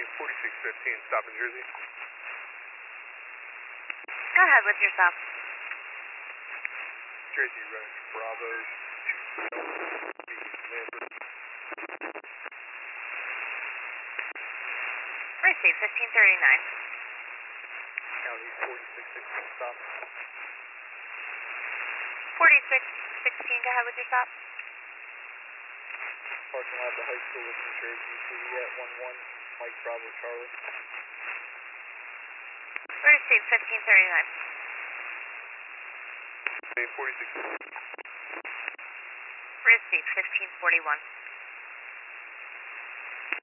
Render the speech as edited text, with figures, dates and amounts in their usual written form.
4615, stop in Jersey. Go ahead with your stop. Jersey Road, Bravo 2. Receive 1539. County 4616, stop. 4616, go ahead with your stop. Parking lot of the high school with New Jersey, Juliet 11, Mike Bravo Charlie. Receive 1539. 46. Receive 1541.